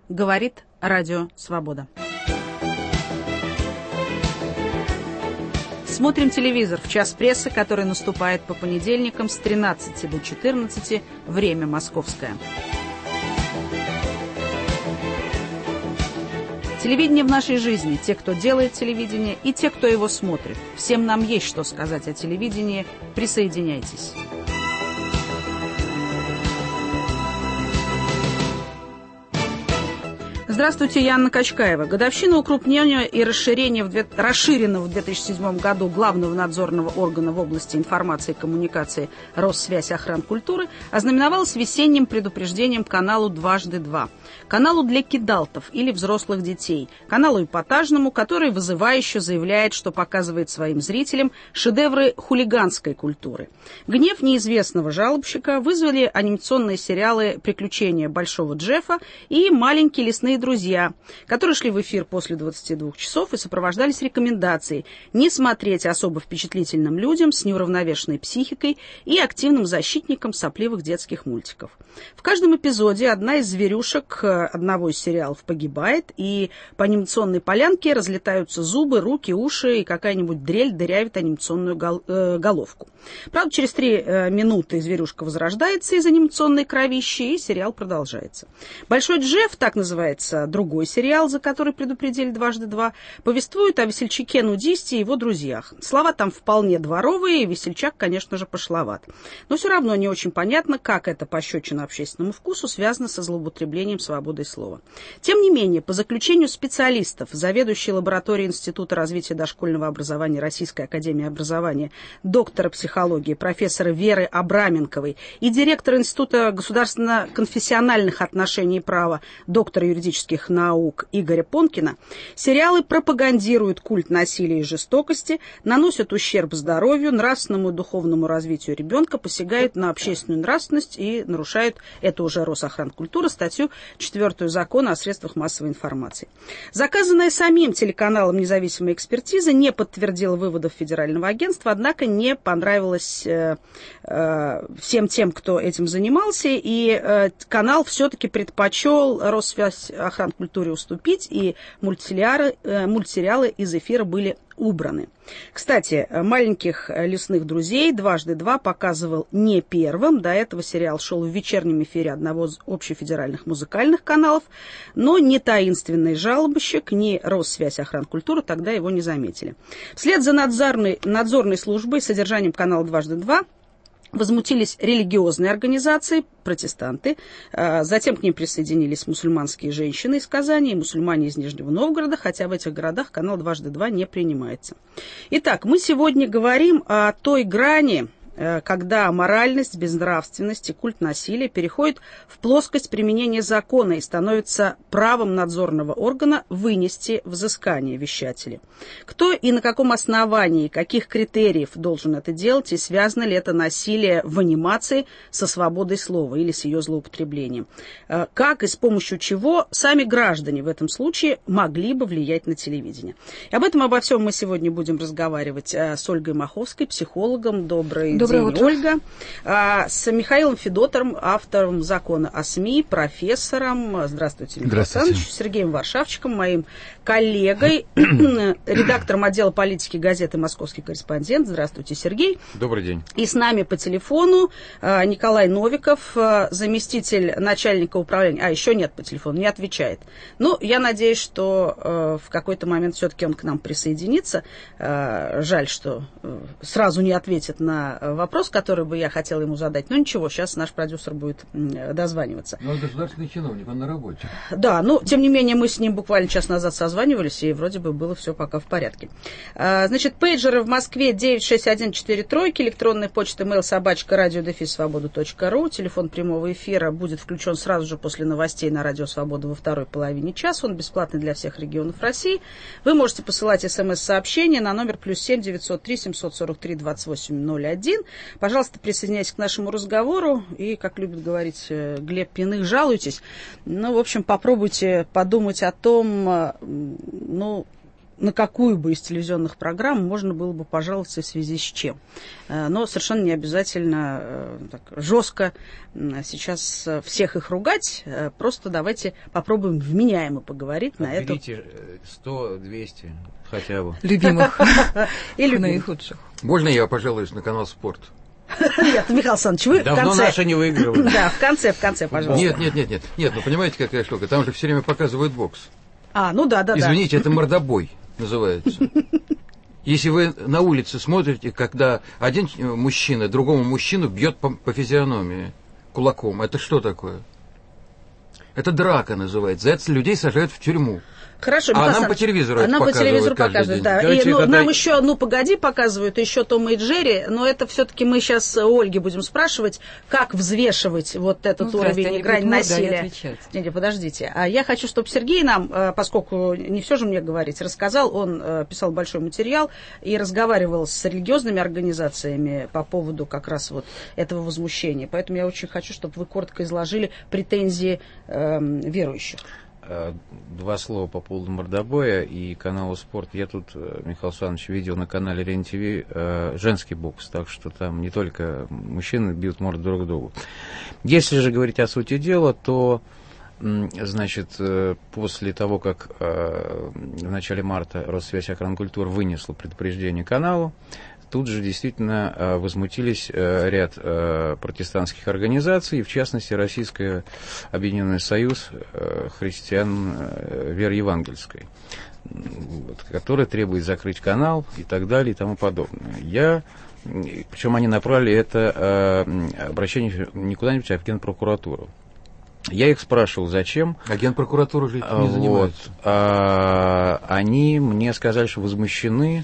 Говорит Радио Свобода. Смотрим телевизор в час прессы, который наступает по понедельникам с 13 до 14, время московское. Телевидение в нашей жизни. Те, кто делает телевидение, и те, кто его смотрит. Всем нам есть что сказать о телевидении. Присоединяйтесь. Здравствуйте, я Анна Качкаева. Годовщина укрупнения и расширенного в 2007 году главного надзорного органа в области информации и коммуникации Россвязь-Охранкультуры ознаменовалась весенним предупреждением каналу «Дважды два». Каналу для кидалтов или взрослых детей. Каналу эпатажному, который вызывающе заявляет, что показывает своим зрителям шедевры хулиганской культуры. Гнев неизвестного жалобщика вызвали анимационные сериалы «Приключения Большого Джеффа» и «Маленькие лесные друзья», которые шли в эфир после 22 часов и сопровождались рекомендацией не смотреть особо впечатлительным людям с неуравновешенной психикой и активным защитникам сопливых детских мультиков. В каждом эпизоде одна из зверюшек одного из сериалов погибает, и по анимационной полянке разлетаются зубы, руки, уши, и какая-нибудь дрель дырявит анимационную головку. Правда, через 3 минуты зверюшка возрождается из анимационной кровищи, и сериал продолжается. «Большой Джефф», так называется другой сериал, за который предупредили «Дважды два», повествует о весельчаке-нудисте и его друзьях. Слова там вполне дворовые, и весельчак, конечно же, пошловат. Но все равно не очень понятно, как это пощечина общественному вкусу связано со злоупотреблением свободой слова. Тем не менее, по заключению специалистов, заведующей лабораторией Института развития дошкольного образования Российской академии образования, доктора психологии, профессора Веры Абраменковой и директора Института государственно-конфессиональных отношений и права, доктора юридических наук Игоря Понкина, сериалы пропагандируют культ насилия и жестокости, наносят ущерб здоровью, нравственному и духовному развитию ребенка, посягают на общественную нравственность и нарушают, это уже Росохранкультура, статью 4 Закона о средствах массовой информации. Заказанная самим телеканалом независимая экспертиза не подтвердила выводов Федерального агентства, однако не понравилось всем тем, кто этим занимался, и канал все-таки предпочел Россвязь-Охранкультуре уступить, и мультсериалы из эфира были убраны. Кстати, «Маленьких лесных друзей» «Дважды два» показывал не первым. До этого сериал шел в вечернем эфире одного из общефедеральных музыкальных каналов, но ни таинственный жалобщик, ни Россвязь-Охранкультура тогда его не заметили. Вслед за надзорной службой содержанием канала «Дважды два» возмутились религиозные организации, протестанты, затем к ним присоединились мусульманские женщины из Казани и мусульмане из Нижнего Новгорода, хотя в этих городах канал «Дважды два» не принимается. Итак, мы сегодня говорим о той грани, когда моральность, безнравственность и культ насилия переходит в плоскость применения закона и становится правом надзорного органа вынести взыскание вещателя. Кто и на каком основании, каких критериев должен это делать, и связано ли это насилие в анимации со свободой слова или с ее злоупотреблением? Как и с помощью чего сами граждане в этом случае могли бы влиять на телевидение? И обо всем мы сегодня будем разговаривать с Ольгой Маховской, психологом. Добрый день, Ольга. С Михаилом Федотором, автором закона о СМИ, профессором. Здравствуйте, Михаил Александрович. Сергеем Варшавчиком, моим коллегой, редактором отдела политики газеты «Московский корреспондент». Здравствуйте, Сергей. Добрый день. И с нами по телефону Николай Новиков, заместитель начальника управления. Еще нет по телефону, не отвечает. Ну, я надеюсь, что в какой-то момент все-таки он к нам присоединится. Жаль, что сразу не ответит на вопрос, который бы я хотела ему задать. Но ничего, сейчас наш продюсер будет дозваниваться. Но он государственный чиновник, он на работе. Да, но тем не менее мы с ним буквально час назад созванивались, и вроде бы было все пока в порядке. Значит, пейджеры в Москве 96143, электронная почта mail@radio-svoboda.ru, телефон прямого эфира будет включен сразу же после новостей на Радио Свобода во второй половине часа. Он бесплатный для всех регионов России. Вы можете посылать смс-сообщения на номер +7 903 743 2801. Пожалуйста, присоединяйтесь к нашему разговору. И, как любит говорить Глеб Пиных, жалуйтесь. Ну, в общем, попробуйте подумать о том, на какую бы из телевизионных программ можно было бы пожаловаться и в связи с чем. Но совершенно не обязательно так жестко сейчас всех их ругать. Просто давайте попробуем вменяемо поговорить на эту... Берите 100-200 хотя бы. Любимых. И наихудших. Можно я пожалуюсь на канал «Спорт»? Нет, Михаил Александрович, вы в конце... Давно наши не выигрывали. Да, в конце, пожалуйста. Нет, ну понимаете, какая штука? Там же все время показывают бокс. Ну да. Извините, это мордобой называется. Если вы на улице смотрите, когда один мужчина другому мужчину бьет по физиономии кулаком, это что такое? Это драка называется. За это людей сажают в тюрьму. Хорошо, а нам по телевизору это показывают, да. Давайте, И, нам еще «Ну, погоди» показывают, еще «Тома и Джерри», но это все-таки мы сейчас у Ольги будем спрашивать, как взвешивать вот этот уровень и грань насилия. Нет, подождите. А я хочу, чтобы Сергей нам, поскольку не все же мне говорить, рассказал, он писал большой материал и разговаривал с религиозными организациями по поводу как раз вот этого возмущения. Поэтому я очень хочу, чтобы вы коротко изложили претензии верующих. Два слова по поводу мордобоя и канала «Спорт». Я тут, Михаил Александрович, видел на канале РЕН-ТВ женский бокс, так что там не только мужчины бьют морду друг другу. Если же говорить о сути дела, то, значит, после того, как в начале марта Россвязьохранкультура вынесла предупреждение каналу, тут же действительно возмутились ряд протестантских организаций, в частности, Российский Объединенный Союз христиан веры евангельской, который требует закрыть канал и так далее и тому подобное. Причем они направили это обращение не куда-нибудь, а в Генпрокуратуру. Я их спрашивал, зачем. А Генпрокуратура же этим не занимается. Они мне сказали, что возмущены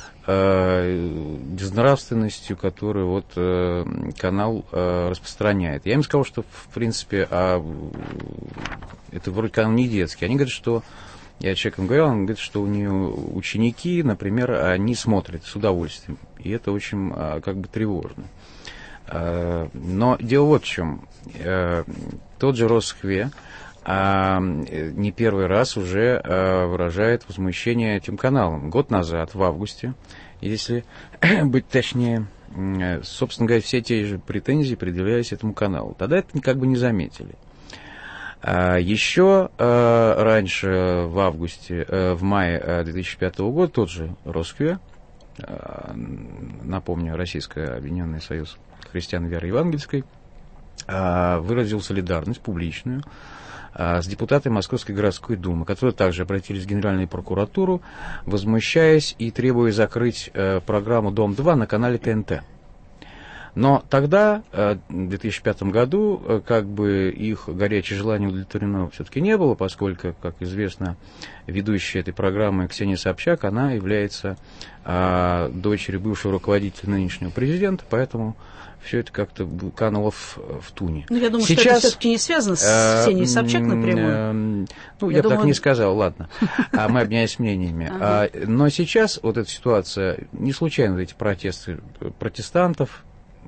безнравственностью, которую вот канал распространяет. Я им сказал, что в принципе это вроде канал не детский. Они говорят, что я человеком говорил, он говорит, что у нее ученики, например, они смотрят с удовольствием. И это очень как бы тревожно. Но дело вот в чем. Тот же Росхве не первый раз уже выражает возмущение этим каналом. Год назад, в августе, если быть точнее, собственно говоря, все те же претензии предъявлялись этому каналу. Тогда это как бы не заметили. Еще раньше, в мае 2005 года, тот же Росхве, напомню, Российский Объединенный Союз христиан веры евангельской, выразил солидарность публичную с депутатами Московской городской думы, которые также обратились в Генеральную прокуратуру, возмущаясь и требуя закрыть программу «Дом-2» на канале ТНТ. Но тогда, в 2005 году, как бы их горячее желание удовлетворено все-таки не было, поскольку, как известно, ведущая этой программы Ксения Собчак, она является дочерью бывшего руководителя нынешнего президента, поэтому все это как-то кануло в туне. Ну, я думаю, сейчас, что это все-таки не связано с Ксенией Собчак напрямую. Я бы так не сказал, ладно. Мы обменялись мнениями. Но сейчас вот эта ситуация, не случайно эти протесты протестантов,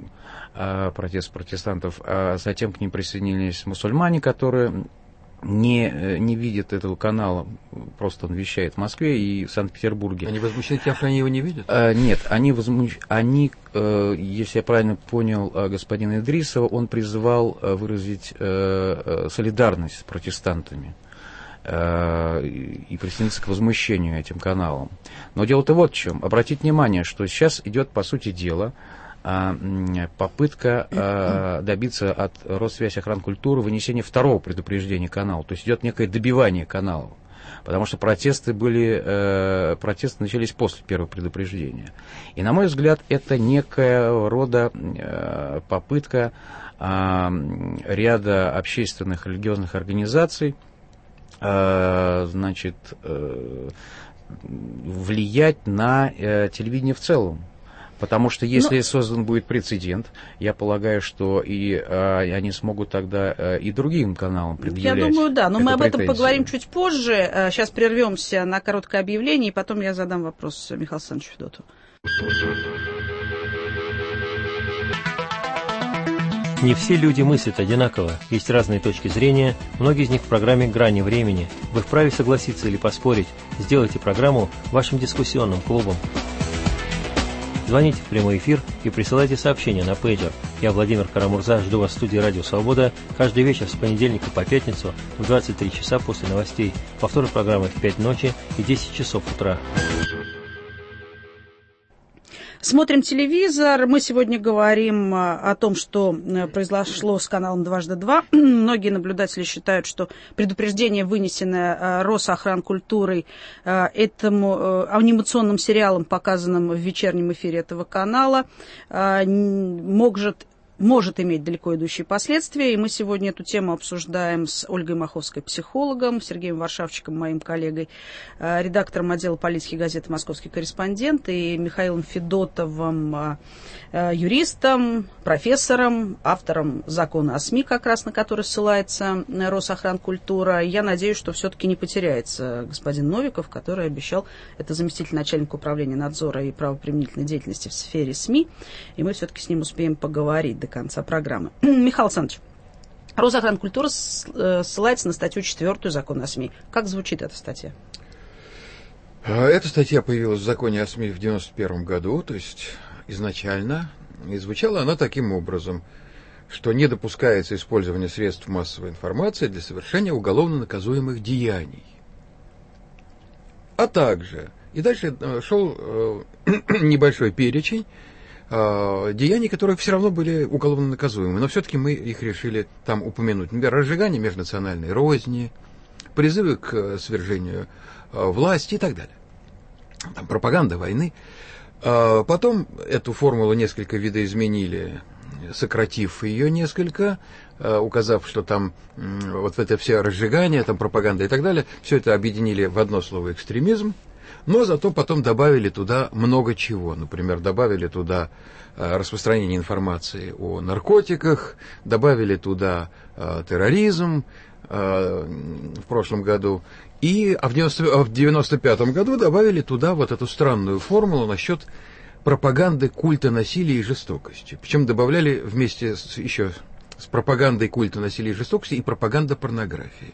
а затем к ним присоединились мусульмане, которые не видят этого канала, просто он вещает в Москве и в Санкт-Петербурге. Они возмущены тем, что они его не видят? Нет, они, если я правильно понял господина Идрисова, он призывал выразить солидарность с протестантами и присоединиться к возмущению этим каналом. Но дело-то вот в чем. Обратите внимание, что сейчас идет, по сути дела, попытка добиться от Россвязьохранкультуры вынесения второго предупреждения каналу. То есть идет некое добивание канала. Потому что протесты начались после первого предупреждения. И, на мой взгляд, это некая рода попытка ряда общественных религиозных организаций влиять на телевидение в целом. Потому что если создан будет прецедент, я полагаю, что и они смогут тогда и другим каналам предъявлять. Я думаю, да, но мы об этом претензию. поговорим чуть позже. Сейчас прервемся на короткое объявление, и потом я задам вопрос Михаилу Александровичу Федотову. Не все люди мыслят одинаково, есть разные точки зрения, многие из них в программе «Грани времени». Вы вправе согласиться или поспорить. Сделайте программу вашим дискуссионным клубом. Звоните в прямой эфир и присылайте сообщения на пейджер. Я, Владимир Карамурза, жду вас в студии «Радио Свобода» каждый вечер с понедельника по пятницу в 23 часа после новостей. Повтор программы в 5 ночи и 10 часов утра. Смотрим телевизор. Мы сегодня говорим о том, что произошло с каналом «Дважды два». Многие наблюдатели считают, что предупреждение, вынесенное Росохранкультурой этому анимационным сериалам, показанным в вечернем эфире этого канала, может иметь далеко идущие последствия. И мы сегодня эту тему обсуждаем с Ольгой Маховской, психологом, Сергеем Варшавчиком, моим коллегой, редактором отдела политики газеты «Московский корреспондент», и Михаилом Федотовым, юристом, профессором, автором закона о СМИ, как раз на который ссылается Росохранкультура. Я надеюсь, что все-таки не потеряется господин Новиков, который обещал, это заместитель начальника управления надзора и правоприменительной деятельности в сфере СМИ, и мы все-таки с ним успеем поговорить до конца программы. Михаил Александрович, Росохранкультура ссылается на статью 4 закона о СМИ. Как звучит эта статья? Эта статья появилась в законе о СМИ в 1991 году, то есть изначально, и звучала она таким образом, что не допускается использование средств массовой информации для совершения уголовно наказуемых деяний. А также, и дальше шел небольшой перечень деяний, которые все равно были уголовно наказуемы, но все-таки мы их решили там упомянуть. Например, разжигание межнациональной розни, призывы к свержению власти и так далее. Там пропаганда войны. Потом эту формулу несколько видоизменили, сократив ее несколько, указав, что там вот это все разжигание, там пропаганда и так далее, все это объединили в одно слово «экстремизм». Но зато потом добавили туда много чего. Например, добавили туда распространение информации о наркотиках, добавили туда терроризм в прошлом году. А в 1995 году добавили туда вот эту странную формулу насчет пропаганды культа насилия и жестокости. Причем добавляли вместе еще с пропагандой культа насилия и жестокости и пропаганда порнографии.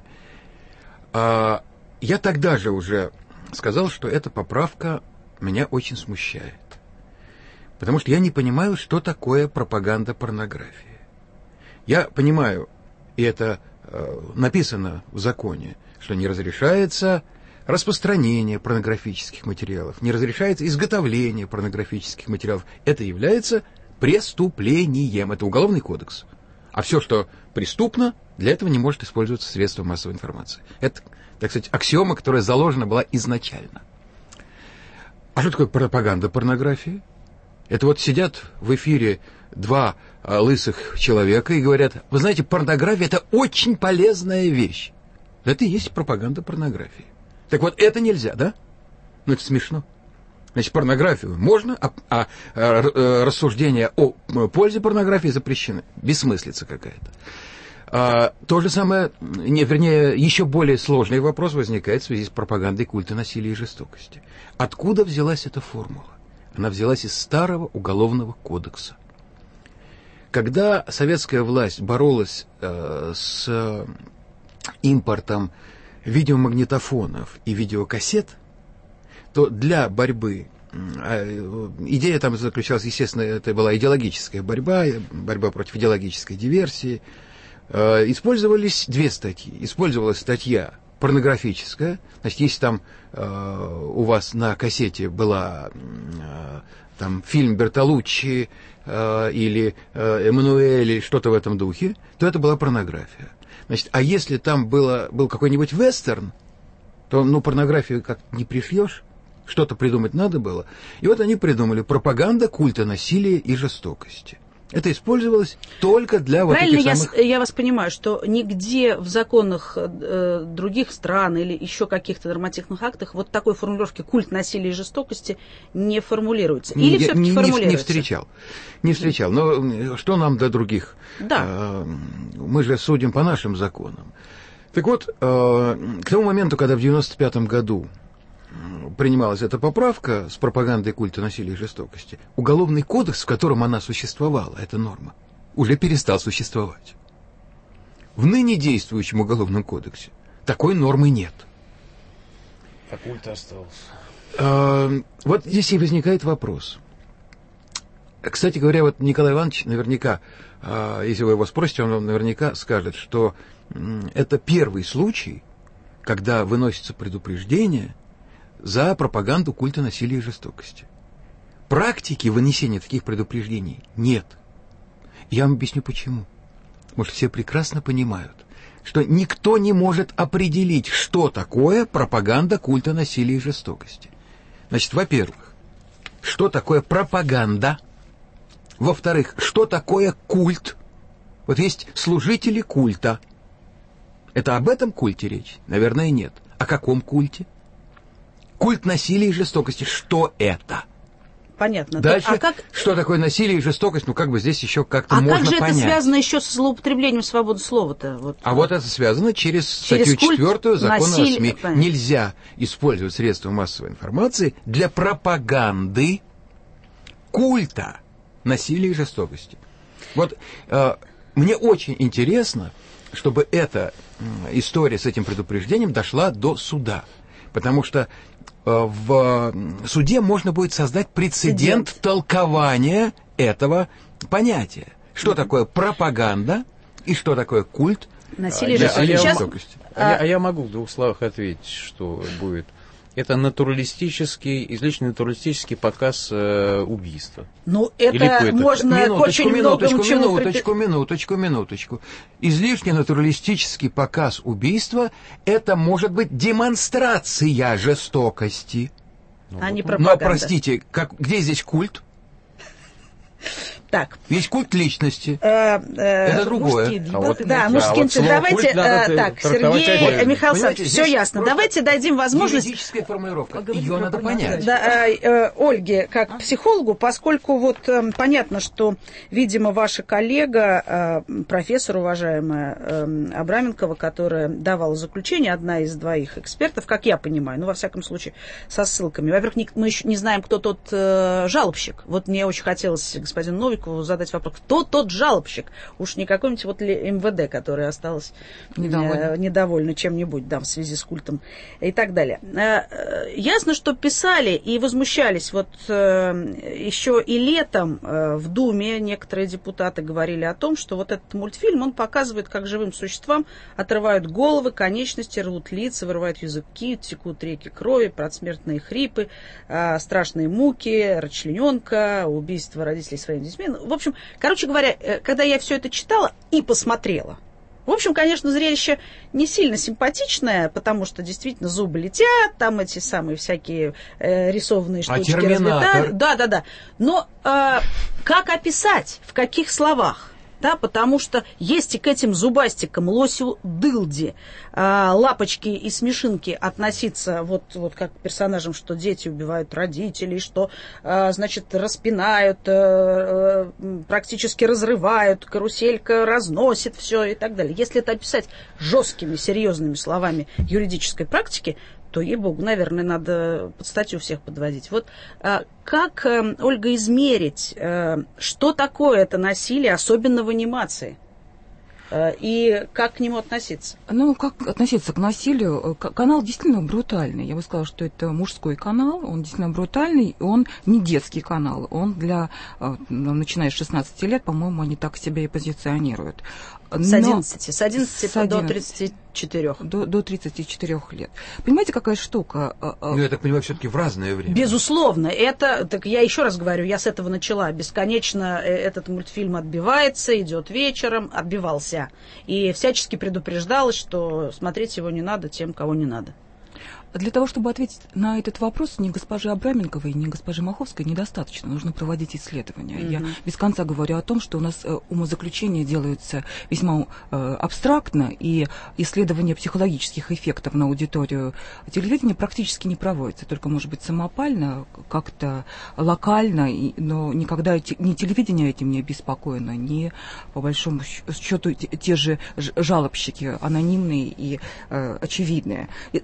Я тогда же уже сказал, что эта поправка меня очень смущает. Потому что я не понимаю, что такое пропаганда порнографии. Я понимаю, и это написано в законе, что не разрешается распространение порнографических материалов, не разрешается изготовление порнографических материалов. Это является преступлением. Это Уголовный кодекс. А все, что преступно, для этого не может использоваться средства массовой информации. Это, так сказать, аксиома, которая заложена была изначально. А что такое пропаганда порнографии? Это вот сидят в эфире два лысых человека и говорят: вы знаете, порнография — это очень полезная вещь. Это и есть пропаганда порнографии. Так вот, это нельзя, да? Ну, это смешно. Значит, порнографию можно, а рассуждения о пользе порнографии запрещены. Бессмыслица какая-то. То же самое, вернее, еще более сложный вопрос возникает в связи с пропагандой культа насилия и жестокости. Откуда взялась эта формула? Она взялась из старого Уголовного кодекса. Когда советская власть боролась с импортом видеомагнитофонов и видеокассет, то для борьбы, идея там заключалась, естественно, это была идеологическая борьба, борьба против идеологической диверсии, использовались две статьи. Использовалась статья порнографическая, значит, если там у вас на кассете была там фильм Бертолуччи или Эммануэль или что-то в этом духе, то это была порнография. Значит, а если там был какой-нибудь вестерн, то порнографию как не пришьешь, что-то придумать надо было. И вот они придумали пропаганда культа насилия и жестокости. Это использовалось только для вот этих самых... Правильно, я вас понимаю, что нигде в законах других стран или еще каких-то нормативных актах вот такой формулировки «культ насилия и жестокости» не формулируется? Или все-таки формулируется? Не встречал. Но что нам до других? Да. Мы же судим по нашим законам. Так вот, к тому моменту, когда в 1995 году принималась эта поправка с пропагандой культа насилия и жестокости, Уголовный кодекс, в котором она существовала, эта норма, уже перестал существовать. В ныне действующем Уголовном кодексе такой нормы нет. А культ остался. Вот здесь и возникает вопрос. Кстати говоря, вот Николай Иванович наверняка, если вы его спросите, он вам наверняка скажет, что это первый случай, когда выносится предупреждение за пропаганду культа насилия и жестокости. Практики вынесения таких предупреждений нет. Я вам объясню почему. Потому что все прекрасно понимают, что никто не может определить, что такое пропаганда культа насилия и жестокости. Значит, во-первых, что такое пропаганда? Во-вторых, что такое культ? Вот есть служители культа. Это об этом культе речь? Наверное, нет. О каком культе? Культ насилия и жестокости. Что это? Понятно. Дальше, а как... что такое насилие и жестокость, как бы здесь еще как-то можно понять. А как же это связано еще с злоупотреблением свободы слова-то? Вот это связано через статью 4 Закона о СМИ. Понятно. Нельзя использовать средства массовой информации для пропаганды культа насилия и жестокости. Вот мне очень интересно, чтобы эта история с этим предупреждением дошла до суда. Потому что в суде можно будет создать прецедент толкования этого понятия. Что такое пропаганда и что такое культ насилия и жестокости. Я могу в двух словах ответить, что будет. Это излишне натуралистический показ убийства. Ну, это можно очень многому чему... Минуточку. Излишне натуралистический показ убийства – это может быть демонстрация жестокости. А не пропаганда. Но, простите, где здесь культ? Так. Есть культ личности. Это другое. Мужские. Давайте, так, Сергей, Михаил Александрович, все ясно. Давайте дадим возможность... Юридическая формулировка. Ее надо понять. Ольге, как психологу, поскольку вот понятно, что, видимо, ваша коллега, профессор уважаемая Абраменкова, которая давала заключение, одна из двоих экспертов, как я понимаю, во всяком случае, со ссылками. Во-первых, мы еще не знаем, кто тот жалобщик. Вот мне очень хотелось господину Новикову задать вопрос, кто тот жалобщик? Уж не какой-нибудь вот МВД, который осталось недовольна чем-нибудь, в связи с культом и так далее. Ясно, что писали и возмущались. Вот еще и летом в Думе некоторые депутаты говорили о том, что вот этот мультфильм, он показывает, как живым существам отрывают головы, конечности, рвут лица, вырывают языки, текут реки крови, предсмертные хрипы, страшные муки, расчлененка, убийство родителей своими детьми. В общем, короче говоря, когда я все это читала и посмотрела, в общем, конечно, зрелище не сильно симпатичное, потому что действительно зубы летят, там эти самые всякие рисованные штучки разлетают. Да. Но как описать, в каких словах? Да, потому что есть и к этим зубастикам, лосю дылди, лапочки и смешинки относиться вот как к персонажам, что дети убивают родителей, что, значит, распинают, практически разрывают, каруселька разносит все и так далее. Если это описать жесткими, серьезными словами юридической практики, то, ей-богу, наверное, надо под статью всех подводить. Вот как, Ольга, измерить, что такое это насилие, особенно в анимации? И как к нему относиться? Как относиться к насилию? Канал действительно брутальный. Я бы сказала, что это мужской канал, он действительно брутальный, он не детский канал, он начиная с 16 лет, по-моему, они так себя и позиционируют. С 11 до 34. До 34 лет. Понимаете, какая штука? Я так понимаю, все-таки в разное время. Безусловно. Так я еще раз говорю, я с этого начала. Бесконечно этот мультфильм отбивается, идет вечером, отбивался. И всячески предупреждалось, что смотреть его не надо тем, кого не надо. Для того, чтобы ответить на этот вопрос, ни госпожи Абраменковой, ни госпожи Маховской недостаточно. Нужно проводить исследования. Я без конца говорю о том, что у нас умозаключения делаются весьма абстрактно, и исследования психологических эффектов на аудиторию телевидения практически не проводятся. Только, может быть, самопально, как-то локально, но никогда ни телевидение этим не обеспокоено, ни, по большому счету, те же жалобщики, анонимные и очевидные. Изучать это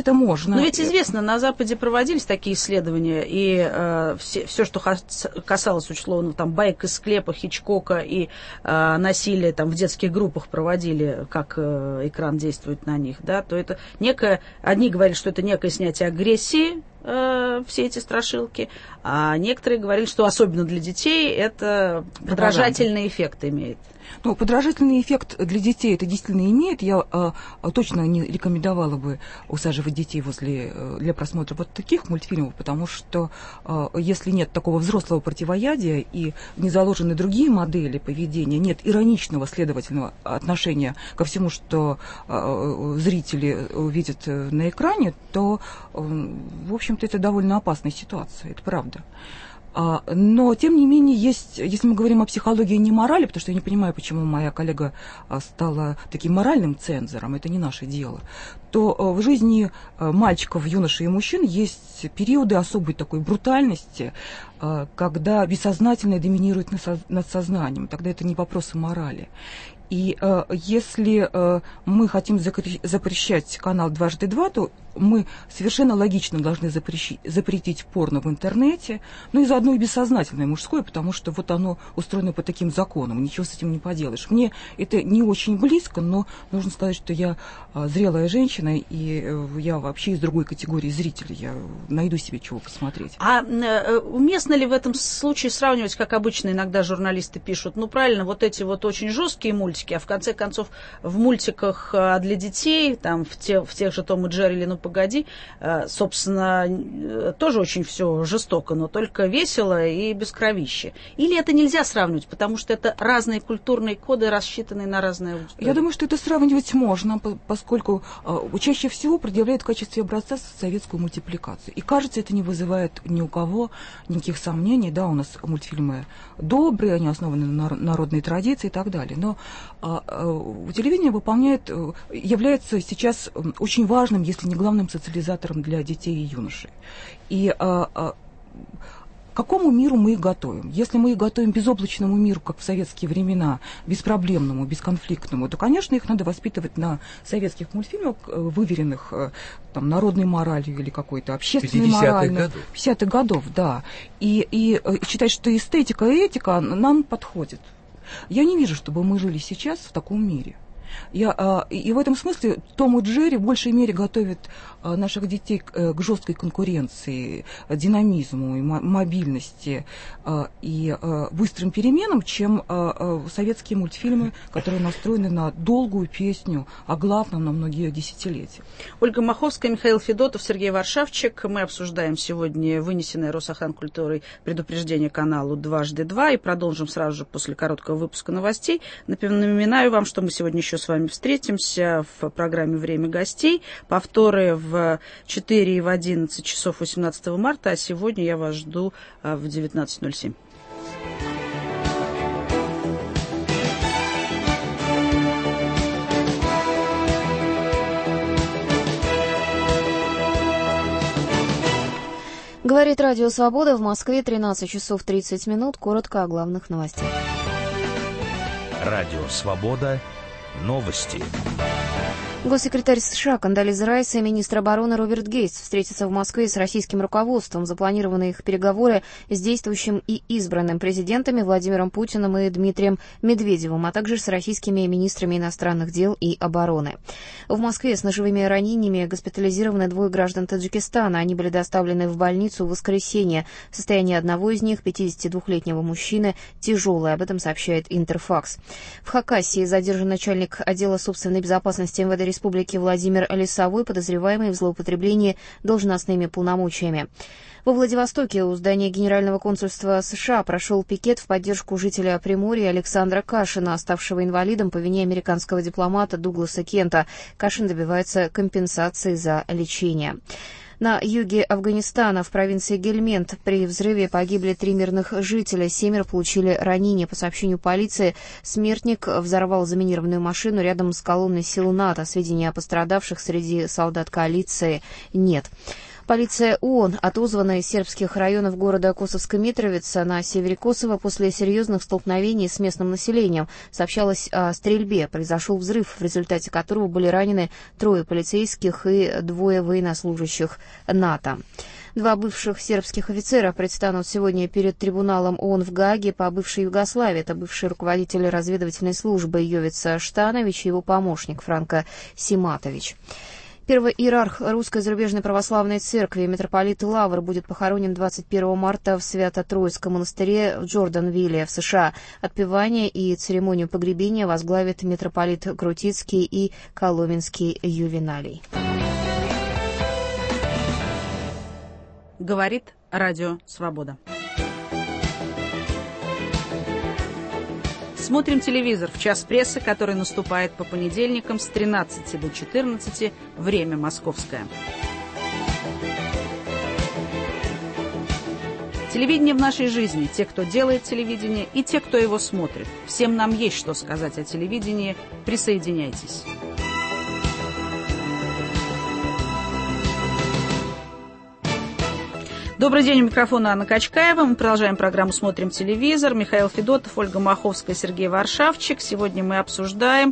это можно. Но ведь известно, на Западе проводились такие исследования, и все, что касалось, условно, там, баек из склепа, Хичкока и насилия там, в детских группах проводили, как экран действует на них, да, то это некое, одни говорили, что это некое снятие агрессии, все эти страшилки, а некоторые говорили, что особенно для детей это подражательный эффект имеет. Ну, подражательный эффект для детей это действительно имеет. Я точно не рекомендовала бы усаживать детей для просмотра вот таких мультфильмов, потому что если нет такого взрослого противоядия и не заложены другие модели поведения, нет ироничного, следовательного отношения ко всему, что зрители видят на экране, то, в общем-то, это довольно опасная ситуация, это правда. Но, тем не менее, есть, если мы говорим о психологии не морали, потому что я не понимаю, почему моя коллега стала таким моральным цензором, это не наше дело, то в жизни мальчиков, юношей и мужчин есть периоды особой такой брутальности, когда бессознательное доминирует над сознанием, тогда это не вопросы морали. И если мы хотим запрещать канал «Дважды два», то мы совершенно логично должны запретить порно в интернете, ну и заодно и бессознательное мужское, потому что вот оно устроено по таким законам, ничего с этим не поделаешь. Мне это не очень близко, но нужно сказать, что я зрелая женщина, и я вообще из другой категории зрителей, я найду себе чего посмотреть. А уместно ли в этом случае сравнивать, как обычно иногда журналисты пишут, ну правильно, вот эти вот очень жесткие мультики, а в конце концов в мультиках для детей, там в тех же Том и Джерри или «Ну погоди», собственно, тоже очень все жестоко, но только весело и без кровища. Или это нельзя сравнивать, потому что это разные культурные коды, рассчитанные на разные аудитории? Я думаю, что это сравнивать можно, поскольку чаще всего предъявляют в качестве образца советскую мультипликацию. И кажется, это не вызывает ни у кого никаких сомнений. Да, у нас мультфильмы добрые, они основаны на народной традиции и так далее. Но телевидение является сейчас очень важным, если не главным, социализатором для детей и юношей. И к какому миру мы их готовим? Если мы их готовим безоблачному миру, как в советские времена, беспроблемному, бесконфликтному, то, конечно, их надо воспитывать на советских мультфильмах, выверенных там, народной моралью или какой-то общественной моралью. 50-х годов, да. И считать, что эстетика и этика нам подходят. Я не вижу, чтобы мы жили сейчас в таком мире. И в этом смысле Том и Джерри в большей мере готовят наших детей к жесткой конкуренции, динамизму, и мобильности и быстрым переменам, чем советские мультфильмы, которые настроены на долгую песню о главном на многие десятилетия. Ольга Маховская, Михаил Федотов, Сергей Варшавчик. Мы обсуждаем сегодня вынесенное Росохранкультурой предупреждение каналу «Дважды два» и продолжим сразу же после короткого выпуска новостей. Напоминаю вам, что мы сегодня еще с вами встретимся в программе «Время гостей». Повторы в 4 и в 11 часов 18 марта, а сегодня я вас жду в 19:07. Говорит Радио Свобода, в Москве 13 часов 30 минут. Коротко о главных новостях. Радио Свобода. Новости. Госсекретарь США Кондолиза Райс и министр обороны Роберт Гейтс встретятся в Москве с российским руководством. Запланированы их переговоры с действующим и избранным президентами Владимиром Путиным и Дмитрием Медведевым, а также с российскими министрами иностранных дел и обороны. В Москве с ножевыми ранениями госпитализированы 2 граждан Таджикистана. Они были доставлены в больницу в воскресенье. Состояние одного из них, 52-летнего мужчины, тяжелое. Об этом сообщает Интерфакс. В Хакасии задержан начальник отдела собственной безопасности МВД Республики Владимир Лисовой, подозреваемый в злоупотреблении должностными полномочиями. Во Владивостоке у здания Генерального консульства США прошел пикет в поддержку жителя Приморья Александра Кашина, ставшего инвалидом по вине американского дипломата Дугласа Кента. Кашин добивается компенсации за лечение. На юге Афганистана, в провинции Гельмент, при взрыве погибли 3 мирных жителя, 7 получили ранения. По сообщению полиции, смертник взорвал заминированную машину рядом с колонной сил НАТО. Сведений о пострадавших среди солдат коалиции нет. Полиция ООН отозвана из сербских районов города Косовская Митровица на севере Косово после серьезных столкновений с местным населением. Сообщалось о стрельбе. Произошел взрыв, в результате которого были ранены 3 полицейских и 2 военнослужащих НАТО. 2 бывших сербских офицера предстанут сегодня перед трибуналом ООН в Гааге по бывшей Югославии. Это бывший руководитель разведывательной службы Йовица Штанович и его помощник Франко Симатович. Первый иерарх Русской зарубежной православной церкви, митрополит Лавр, будет похоронен 21 марта в Свято-Троицком монастыре в Джорданвилле в США. Отпевание и церемонию погребения возглавит митрополит Крутицкий и Коломенский Ювеналий. Говорит Радио Свобода. Смотрим телевизор в час прессы, который наступает по понедельникам с 13 до 14, время московское. Телевидение в нашей жизни. Те, кто делает телевидение, и те, кто его смотрит. Всем нам есть что сказать о телевидении. Присоединяйтесь. Добрый день, у микрофона Анна Качкаева. Мы продолжаем программу «Смотрим телевизор». Михаил Федотов, Ольга Маховская, Сергей Варшавчик. Сегодня мы обсуждаем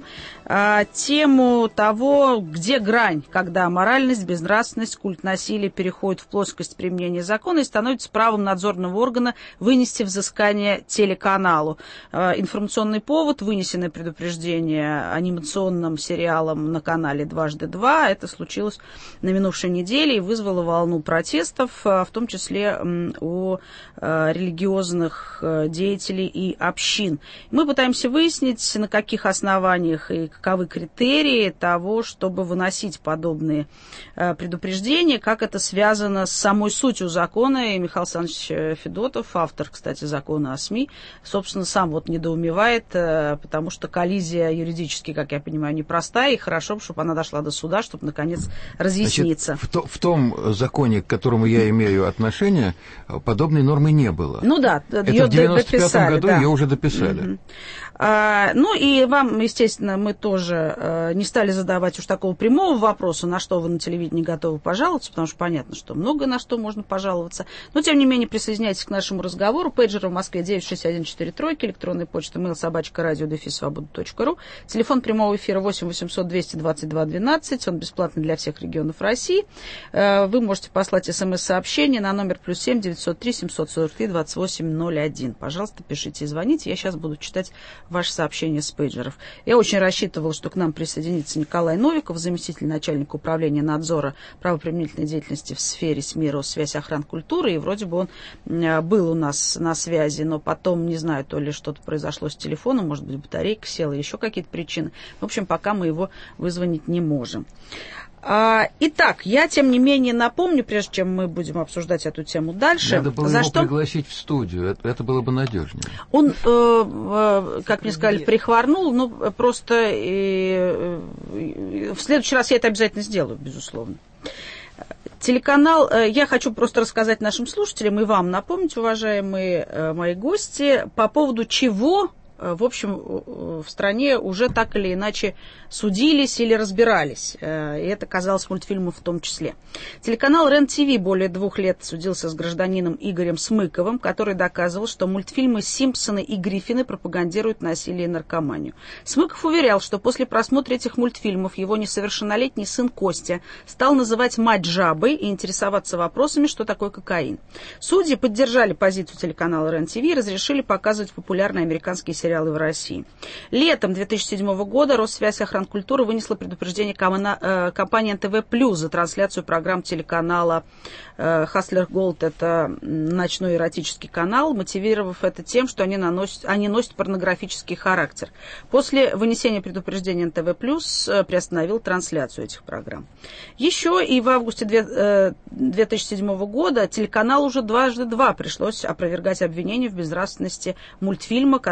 тему того, где грань, когда моральность, безнравственность, культ насилия переходит в плоскость применения закона и становится правом надзорного органа вынести взыскание телеканалу. Информационный повод, вынесенное предупреждение анимационным сериалам на канале «Дважды два». Это случилось на минувшей неделе и вызвало волну протестов, в том числе у религиозных деятелей и общин. Мы пытаемся выяснить, на каких основаниях и каковы критерии того, чтобы выносить подобные предупреждения, как это связано с самой сутью закона. И Михаил Александрович Федотов, автор, кстати, закона о СМИ, собственно, сам вот недоумевает, потому что коллизия юридически, как я понимаю, непростая, и хорошо, чтобы она дошла до суда, чтобы, наконец, разъясниться. Значит, в том законе, к которому я имею отношение, подобной нормы не было. Ну да, это в 95-м году да. Ее уже дописали. Ну и вам, естественно, мы тоже не стали задавать уж такого прямого вопроса, на что вы на телевидении готовы пожаловаться, потому что понятно, что много на что можно пожаловаться. Но, тем не менее, присоединяйтесь к нашему разговору. Пейджер в Москве 96143, электронная почта mail@radio-свобода.ру, телефон прямого эфира 8 800 222 12, он бесплатный для всех регионов России. Вы можете послать смс-сообщение на номер +7 903 743 2801. Пожалуйста, пишите и звоните, я сейчас буду читать ваши сообщения с пейджеров. Я очень рассчитывала, что к нам присоединится Николай Новиков, заместитель начальника управления надзора правоприменительной деятельности в сфере СМИ, Россвязь, охранкультуры, и вроде бы он был у нас на связи, но потом, не знаю, то ли что-то произошло с телефоном, может быть, батарейка села, еще какие-то причины. В общем, пока мы его вызвонить не можем. Итак, я, тем не менее, напомню, прежде чем мы будем обсуждать эту тему дальше... Надо было его пригласить в студию, это было бы надежнее. Он, как мне сказали, прихворнул, но просто в следующий раз я это обязательно сделаю, безусловно. Телеканал, я хочу просто рассказать нашим слушателям и вам напомнить, уважаемые мои гости, по поводу чего... в общем, в стране уже так или иначе судились или разбирались. И это казалось мультфильмом в том числе. Телеканал РЕН-ТВ более 2 лет судился с гражданином Игорем Смыковым, который доказывал, что мультфильмы «Симпсоны» и «Гриффины» пропагандируют насилие и наркоманию. Смыков уверял, что после просмотра этих мультфильмов его несовершеннолетний сын Костя стал называть мать жабой и интересоваться вопросами, что такое кокаин. Судьи поддержали позицию телеканала РЕН-ТВ и разрешили показывать популярные американские сериалы в России. Летом 2007 года Россвязь охранкультуры вынесла предупреждение компании НТВ+ за трансляцию программ телеканала Hustler Gold, это ночной эротический канал, мотивировав это тем, что они носят порнографический характер. После вынесения предупреждения НТВ+ приостановил трансляцию этих программ. Еще и в августе 2007 года телеканалу уже «Дважды два» пришлось опровергать обвинения в безнравственности мультфильма, который вот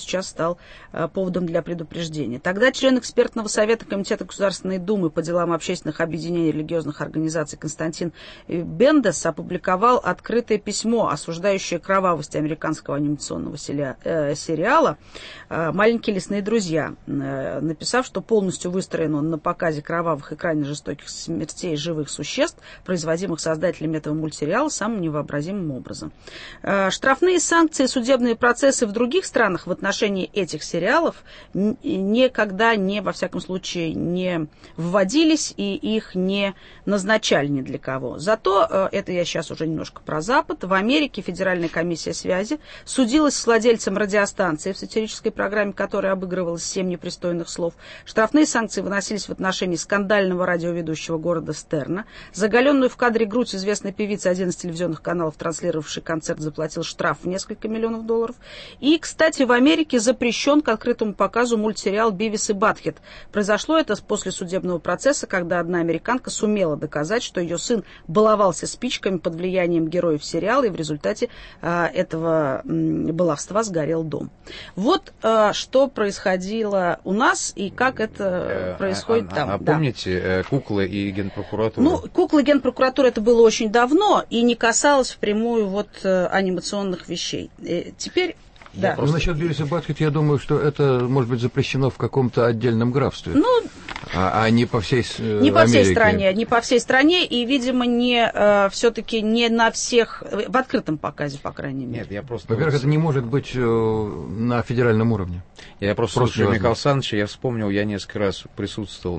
сейчас стал поводом для предупреждения. Тогда член экспертного совета Комитета Государственной Думы по делам общественных объединений и религиозных организаций Константин Бендес опубликовал открытое письмо, осуждающее кровавость американского анимационного сериала «Маленькие лесные друзья», написав, что полностью выстроен он на показе кровавых и крайне жестоких смертей живых существ, производимых создателями этого мультсериала самым невообразимым образом. Штрафные санкции, судебные процессы в других странах в отношении этих сериалов никогда во всяком случае, не вводились и их не назначали ни для кого. Зато, это я сейчас уже немножко про Запад, в Америке Федеральная комиссия связи судилась с владельцем радиостанции, в сатирической программе которой обыгрывалось 7 непристойных слов. Штрафные санкции выносились в отношении скандального радиоведущего города Стерна. За оголенную в кадре грудь известной певицы один из телевизионных каналов, транслировавший концерт, заплатил штраф в несколько миллионов долларов. И, кстати, в Америке запрещен к открытому показу мультсериал «Бивис и Батхед». Произошло это после судебного процесса, когда одна американка сумела доказать, что ее сын баловался спичками под влиянием героев сериала, и в результате этого баловства сгорел дом. Вот что происходило у нас и как это происходит там. А помните куклы и Генпрокуратура? Ну, куклы и Генпрокуратура это было очень давно и не касалось впрямую анимационных вещей. Теперь... Да. Ну, насчет Бивиса и Батхед, я думаю, что это может быть запрещено в каком-то отдельном графстве, а не по всей не по всей стране, не по всей стране, и, видимо, все-таки не на всех, в открытом показе, по крайней мере. Нет, я просто... Во-первых, это не может быть на федеральном уровне. Я просто слушаю Михаила Александровича, я вспомнил, я несколько раз присутствовал,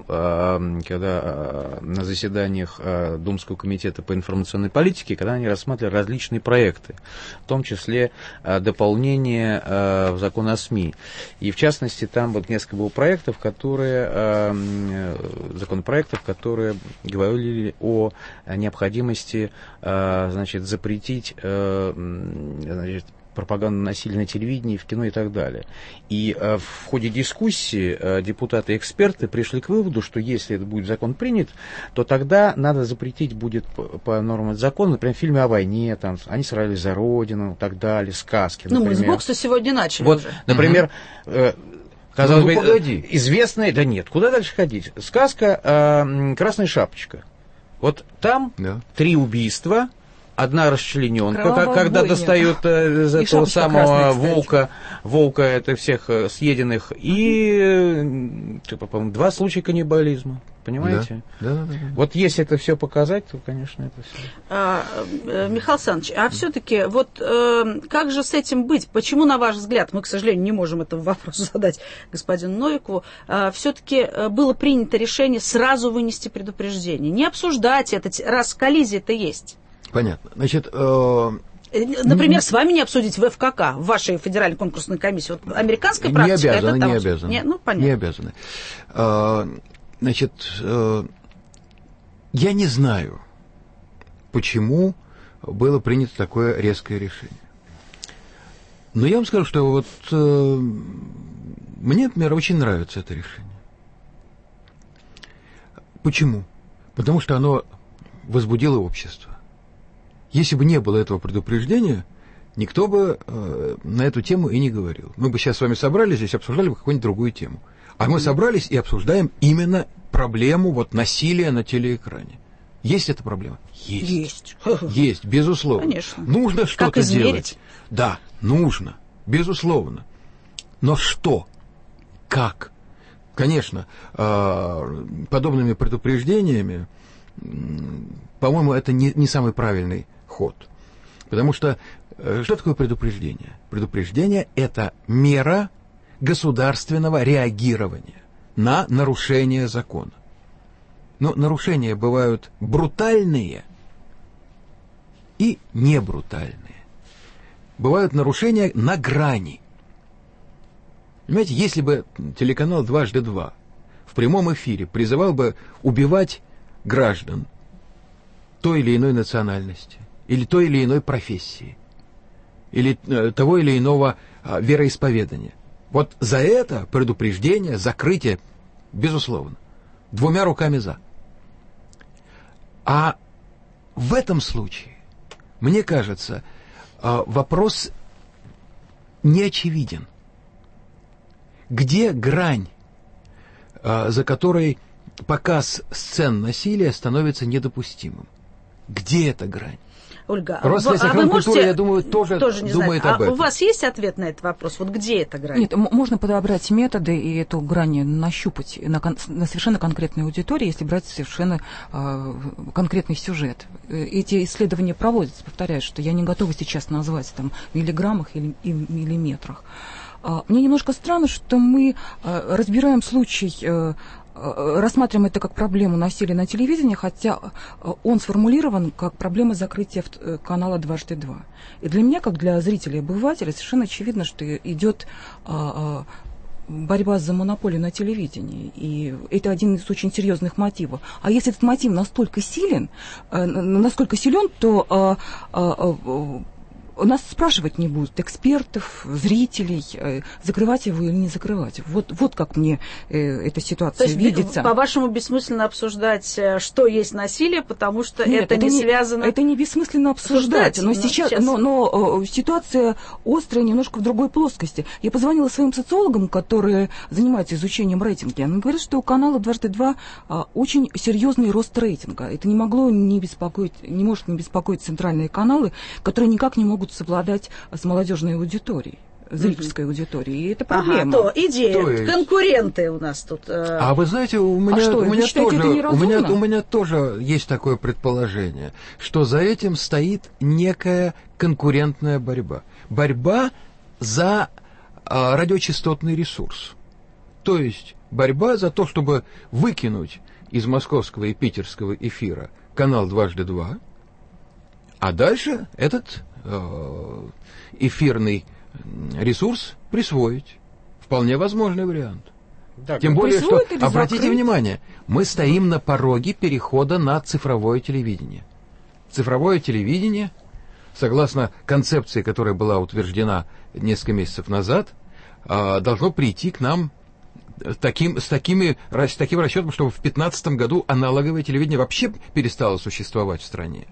когда на заседаниях Думского комитета по информационной политике, когда они рассматривали различные проекты, в том числе дополнение в закон о СМИ. И в частности, там вот несколько было законопроектов, которые говорили о необходимости, запретить, пропаганду насилия на телевидении, в кино и так далее. И в ходе дискуссии депутаты и эксперты пришли к выводу, что если это будет закон принят, то тогда надо запретить будет по нормам закона, например, фильмы о войне, там, они сражались за Родину и так далее, сказки, например. Мы с бокса сегодня начали вот, уже. Например, казалось бы, погоди. известная, да нет, куда дальше ходить? Сказка «Красная шапочка». Вот там 3 убийства, одна расчлененка, когда достают из этого самого волка это всех съеденных, и, по-моему, 2 случая каннибализма. Понимаете? Да. Вот если это все показать, то, конечно, это все. Михаил Александрович, а все-таки как же с этим быть? Почему, на ваш взгляд, мы, к сожалению, не можем этого вопроса задать господину Новикову, все-таки было принято решение сразу вынести предупреждение, не обсуждать это, раз коллизия-то есть? Понятно. Значит, например, с вами не обсудить в ФКК, в вашей федеральной конкурсной комиссии. Вот американская практика... Не обязаны. Понятно. Не обязаны. Значит, я не знаю, почему было принято такое резкое решение. Но я вам скажу, что мне, например, очень нравится это решение. Почему? Потому что оно возбудило общество. Если бы не было этого предупреждения, никто бы на эту тему и не говорил. Мы бы сейчас с вами собрались здесь, обсуждали бы какую-нибудь другую тему. А мы собрались и обсуждаем именно проблему насилия на телеэкране. Есть эта проблема? Есть. Есть, безусловно. Конечно. Нужно что-то делать. Да, нужно, безусловно. Но что? Как? Конечно, подобными предупреждениями, по-моему, это не самый правильный ход. Потому что что такое предупреждение? Предупреждение – это мера государственного реагирования на нарушение закона. Но нарушения бывают брутальные и небрутальные. Бывают нарушения на грани. Понимаете, если бы телеканал «Дважды два» в прямом эфире призывал бы убивать граждан той или иной национальности, или той или иной профессии, или того или иного вероисповедания, вот за это предупреждение, закрытие, безусловно, 2 руками за. А в этом случае, мне кажется, вопрос не очевиден. Где грань, за которой показ сцен насилия становится недопустимым? Где эта грань? Ольга, Роскультура, я думаю, тоже думает об этом. У вас есть ответ на этот вопрос? Вот где эта грань? Нет, можно подобрать методы и эту грань нащупать на совершенно конкретной аудитории, если брать совершенно конкретный сюжет. Эти исследования проводятся, повторяю, что я не готова сейчас назвать там в миллиграммах или миллиметрах. Мне немножко странно, что мы разбираем случай, рассматриваем это как проблему насилия на телевидении, хотя он сформулирован как проблема закрытия канала «Дважды два». И для меня, как для зрителя и обывателя, совершенно очевидно, что идет борьба за монополию на телевидении. И это один из очень серьезных мотивов. А если этот мотив настолько силен, то нас спрашивать не будут экспертов, зрителей, закрывать его или не закрывать. Вот как мне эта ситуация видится. По-вашему, бессмысленно обсуждать, что есть насилие, потому что это не связано... Это не бессмысленно обсуждать, но ситуация острая немножко в другой плоскости. Я позвонила своим социологам, которые занимаются изучением рейтинга. Они говорят, что у канала «Дважды два» очень серьезный рост рейтинга. Это не может не беспокоить центральные каналы, которые никак не могут совладать с молодежной аудиторией, зрительской аудиторией. И это проблема. Конкуренты у нас тут. А вы знаете, у меня тоже есть такое предположение, что за этим стоит некая конкурентная борьба. Борьба за радиочастотный ресурс. То есть борьба за то, чтобы выкинуть из московского и питерского эфира канал «Дважды два», а дальше этот эфирный ресурс присвоить. Вполне возможный вариант. Да, тем более, что, обратите внимание, мы стоим на пороге перехода на цифровое телевидение. Цифровое телевидение, согласно концепции, которая была утверждена несколько месяцев назад, должно прийти к нам с таким расчетом, чтобы в 2015 году аналоговое телевидение вообще перестало существовать в стране.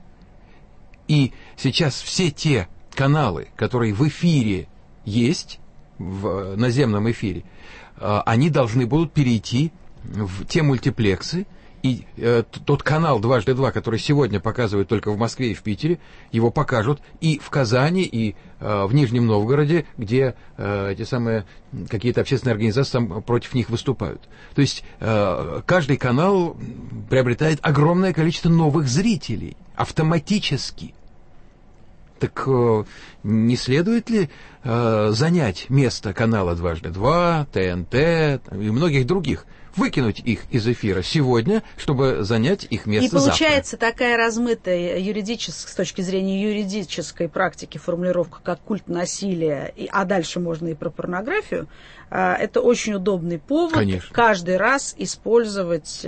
И сейчас все те каналы, которые в эфире есть, в наземном эфире, они должны будут перейти в те мультиплексы, и тот канал «Дважды два», который сегодня показывают только в Москве и в Питере, его покажут и в Казани, и в Нижнем Новгороде, где эти самые какие-то общественные организации там против них выступают. То есть каждый канал приобретает огромное количество новых зрителей автоматически. Так не следует ли занять место канала «Дважды два», ТНТ и многих других, выкинуть их из эфира сегодня, чтобы занять их место завтра? И получается такая размытая с точки зрения юридической практики формулировка, как культ насилия, а дальше можно и про порнографию. Это очень удобный повод, конечно, каждый раз использовать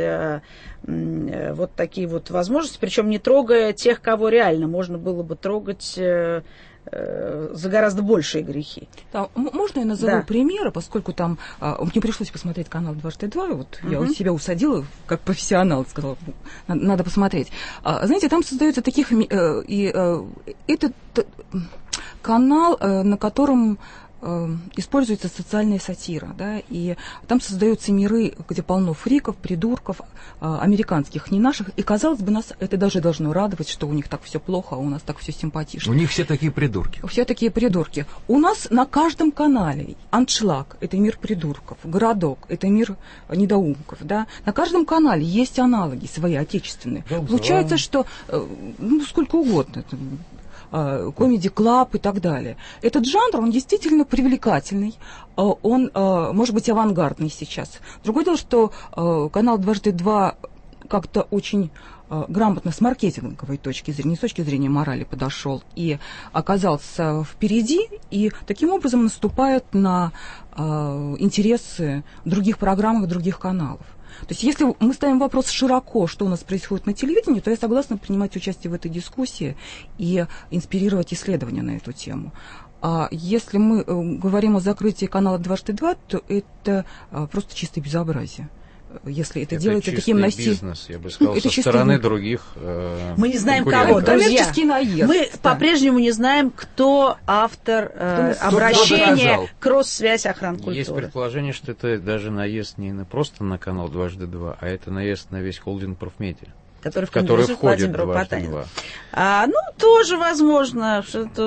вот такие вот возможности, причем не трогая тех, кого реально можно было бы трогать за гораздо большие грехи. Да, можно я назову примеры, поскольку там мне пришлось посмотреть канал «Дважды два», вот я себя усадила как профессионал, сказала, надо посмотреть. Знаете, там создаются таких... это канал, на котором используется социальная сатира, да, и там создаются миры, где полно фриков, придурков, американских, не наших, и, казалось бы, нас это даже должно радовать, что у них так все плохо, а у нас так все симпатично. У них все такие придурки. Все такие придурки. У нас на каждом канале «Аншлаг» — это мир придурков, «Городок» — это мир недоумков, да. На каждом канале есть аналоги свои, отечественные. Да, получается, что сколько угодно, Comedy Club и так далее. Этот жанр, он действительно привлекательный, он, может быть, авангардный сейчас. Другое дело, что канал «Дважды два» как-то очень грамотно с маркетинговой точки зрения, не с точки зрения морали подошел и оказался впереди, и таким образом наступает на интересы других программ и других каналов. То есть если мы ставим вопрос широко, что у нас происходит на телевидении, то я согласна принимать участие в этой дискуссии и инспирировать исследования на эту тему. А если мы говорим о закрытии канала «Дважды два», то это просто чистое безобразие. если это делается таким насилием. Бизнес, я бы сказал, со стороны других. Мы не знаем, кого, друзья. Наезд, мы по-прежнему не знаем, кто автор обращения к Россвязь охранкультуры. Есть предположение, что это даже наезд не просто на канал «Дважды два», а это наезд на весь холдинг «Профмедиа», который входит Владимиру Потанину. Тоже возможно.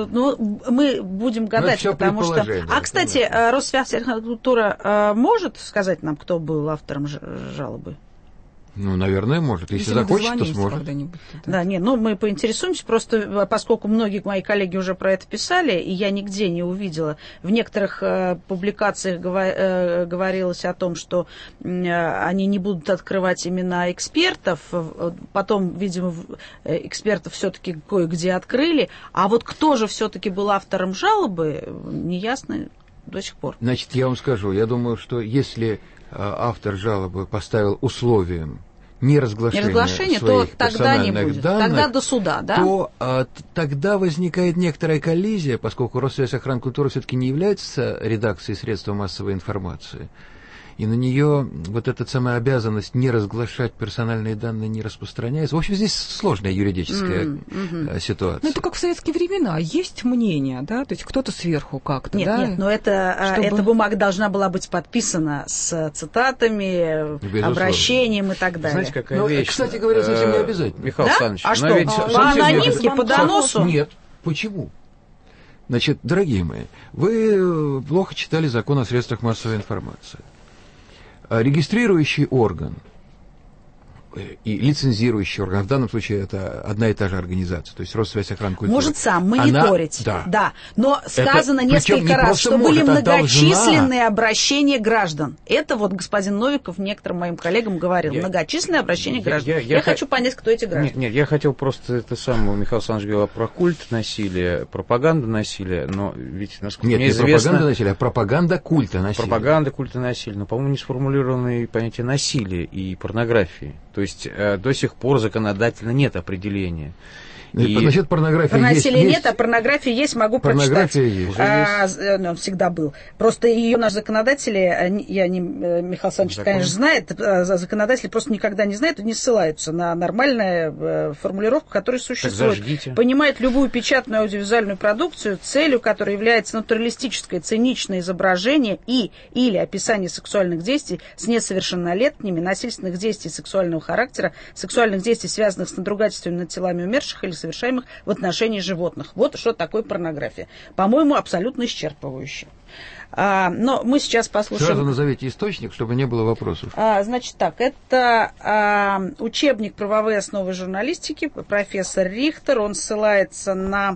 Мы будем гадать, потому что... кстати, Россвязь охранкультура может сказать нам, кто был автором жалобы? Наверное, может. Если захочет, то сможет. Да, мы поинтересуемся, просто поскольку многие мои коллеги уже про это писали, и я нигде не увидела. В некоторых публикациях говорилось о том, что они не будут открывать имена экспертов. Потом, видимо, экспертов все-таки кое-где открыли. А вот кто же все-таки был автором жалобы, неясно до сих пор. Значит, я вам скажу, я думаю, что если автор жалобы поставил условием неразглашение своих то тогда не будет. Данных, тогда до суда, да? То тогда возникает некоторая коллизия, поскольку Россвязь охранкультуры все-таки не является редакцией средств массовой информации. И на нее вот эта самая обязанность не разглашать персональные данные не распространяется. В общем, здесь сложная юридическая ситуация. Это как в советские времена. Есть мнение, да? То есть кто-то сверху как-то, Нет, но эта бумага должна была быть подписана с цитатами, обращением и так далее. Знаете, какая вещь? Кстати говоря, совсем не обязательно. Михаил Александрович, а что? По анонимке, по доносу? Нет. Почему? Значит, дорогие мои, вы плохо читали закон о средствах массовой информации. Регистрирующий орган и лицензирующий орган, в данном случае это одна и та же организация, то есть Россвязь охранкультуры. Может сам мониторить, да. Но сказано несколько раз, что были многочисленные обращения граждан. Это вот господин Новиков некоторым моим коллегам говорил. Многочисленные обращения граждан. Я хочу понять, кто эти граждане. Нет, я хотел просто это самое, Михаил Александрович говорил про культ насилия, пропаганду насилия, но ведь, насколько мне известно... Нет, не пропаганда насилия, а пропаганда культа насилия. Пропаганда культа насилия, но, по-моему, не сформулированы понятия насилия и порнографии. То есть до сих пор законодательно нет определения. Значит, порнография есть. Насилия нет, а порнография есть, могу прочитать. Порнография есть. Он всегда был. Просто ее наши законодатели, Михаил Александрович, конечно, знает, законодатели просто никогда не знают и не ссылаются на нормальную формулировку, которая существует. Понимает любую печатную аудиовизуальную продукцию, целью которой является натуралистическое, циничное изображение или описание сексуальных действий с несовершеннолетними, насильственных действий сексуального характера, сексуальных действий, связанных с надругательствами над телами умерших или совершаемых в отношении животных. Вот что такое порнография. По-моему, абсолютно исчерпывающе. Но мы сейчас послушаем... Сразу назовите источник, чтобы не было вопросов. Значит так, это учебник «Правовые основы журналистики», профессор Рихтер, он ссылается на...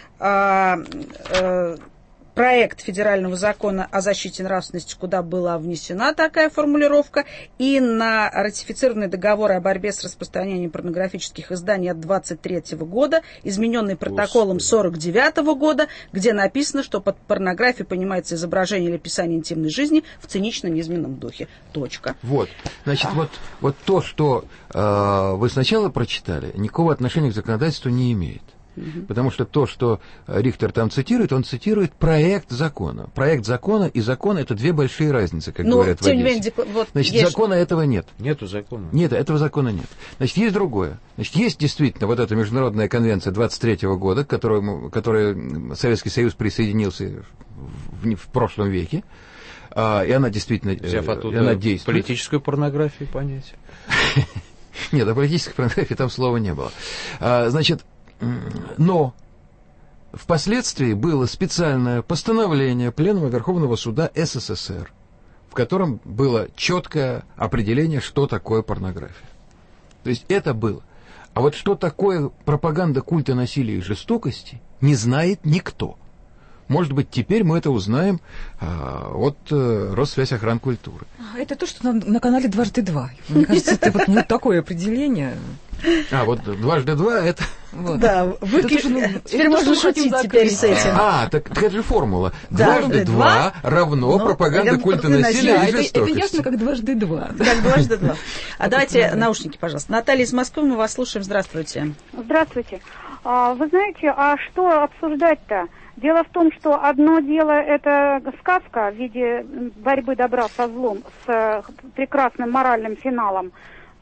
проект федерального закона о защите нравственности, куда была внесена такая формулировка, и на ратифицированный договор о борьбе с распространением порнографических изданий от 23 года, измененный протоколом 49 года, где написано, что под порнографией понимается изображение или описание интимной жизни в цинично-низменном духе. Точка. Вот. Значит, вот то, что вы сначала прочитали, никакого отношения к законодательству не имеет. Потому что то, что Рихтер там цитирует, он цитирует проект закона. Проект закона и закон – это две большие разницы, как говорят в Одессе. Значит, закона этого нет. Нету закона. Нет, этого закона нет. Значит, есть другое. Значит, есть действительно вот эта международная конвенция 23 года, к которой Советский Союз присоединился в прошлом веке. И она действительно она действует. Политическую порнографию понятие. Нет, о политической порнографии там слова не было. Значит, но впоследствии было специальное постановление Пленума Верховного Суда СССР, в котором было четкое определение, что такое порнография. То есть это было. А вот что такое пропаганда культа насилия и жестокости, не знает никто. Может быть, теперь мы это узнаем от Россвязь охранкультуры. Это то, что на канале «Дважды два». Мне кажется, это вот такое определение. Вот «Дважды два» это... Да, теперь можно шутить теперь с этим. Так это же формула. «Дважды два» равно пропаганда культа насилия и жестокости. Это ясно, как «Дважды два». Как «Дважды два». Давайте наушники, пожалуйста. Наталья из Москвы, мы вас слушаем. Здравствуйте. Здравствуйте. Вы знаете, а что обсуждать-то? Дело в том, что одно дело это сказка в виде борьбы добра со злом с прекрасным моральным финалом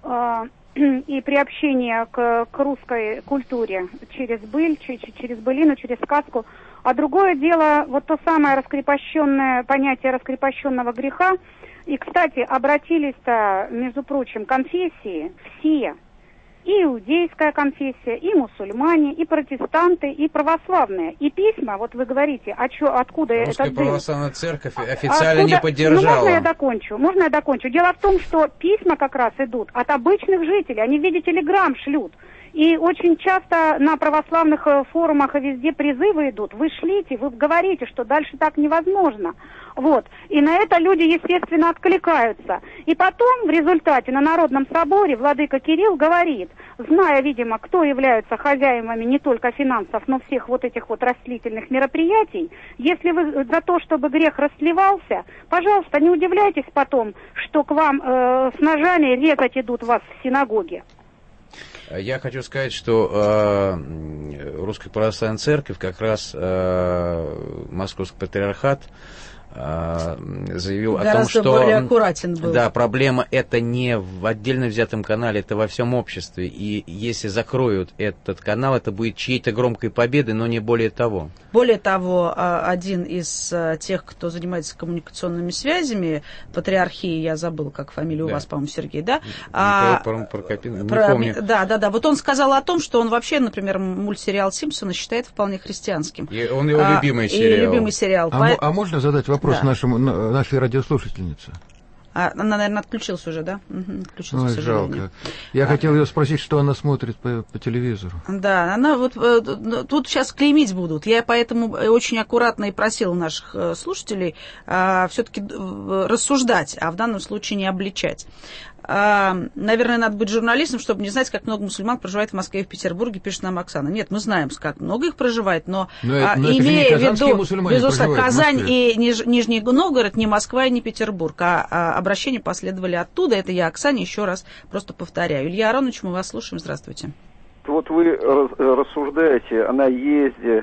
и приобщение к русской культуре через быль, через былину, через сказку. А другое дело вот то самое раскрепощенное понятие раскрепощенного греха. И, кстати, обратились-то, между прочим, конфессии все. И иудейская конфессия, и мусульмане, и протестанты, и православные. И письма, вот вы говорите, откуда это Русская православная церковь официально не поддержала. Ну, можно я докончу? Дело в том, что письма как раз идут от обычных жителей. Они в виде телеграмм шлют. И очень часто на православных форумах и везде призывы идут. Вы шлите, вы говорите, что дальше так невозможно. Вот. И на это люди, естественно, откликаются. И потом, в результате, на Народном соборе владыка Кирилл говорит, зная, видимо, кто являются хозяевами не только финансов, но всех вот этих вот растлительных мероприятий, если вы за то, чтобы грех растлевался, пожалуйста, не удивляйтесь потом, что к вам с ножами резать идут вас в синагоге. Я хочу сказать, что Русская Православная Церковь, как раз Московский Патриархат, заявил гораздо о том, что более аккуратен был. Да, проблема это не в отдельно взятом канале, это во всем обществе. И если закроют этот канал, это будет чьей-то громкой победой, но не более того. Более того, один из тех, кто занимается коммуникационными связями, патриархии, я забыл, как фамилия у вас, по-моему, Сергей, да? Прокопин, не помню. Да. Вот он сказал о том, что он вообще, например, мультсериал «Симпсоны» считает вполне христианским. И он его любимый сериал. А можно задать вопрос нашей радиослушательнице? Она, наверное, отключилась уже, да? Отключилась, к сожалению. Жалко. Я хотел ее спросить, что она смотрит по телевизору. Да, она вот тут сейчас клеймить будут. Я поэтому очень аккуратно и просила наших слушателей все-таки рассуждать, а в данном случае не обличать. Наверное, надо быть журналистом, чтобы не знать, как много мусульман проживает в Москве и в Петербурге, пишет нам Оксана. Нет, мы знаем, как много их проживает, но имея в виду, безусловно, Казань и Нижний Новгород, не Москва и не Петербург, а обращения последовали оттуда. Это я Оксане еще раз просто повторяю. Илья Аронович, мы вас слушаем. Здравствуйте. Вот вы рассуждаете о наезде,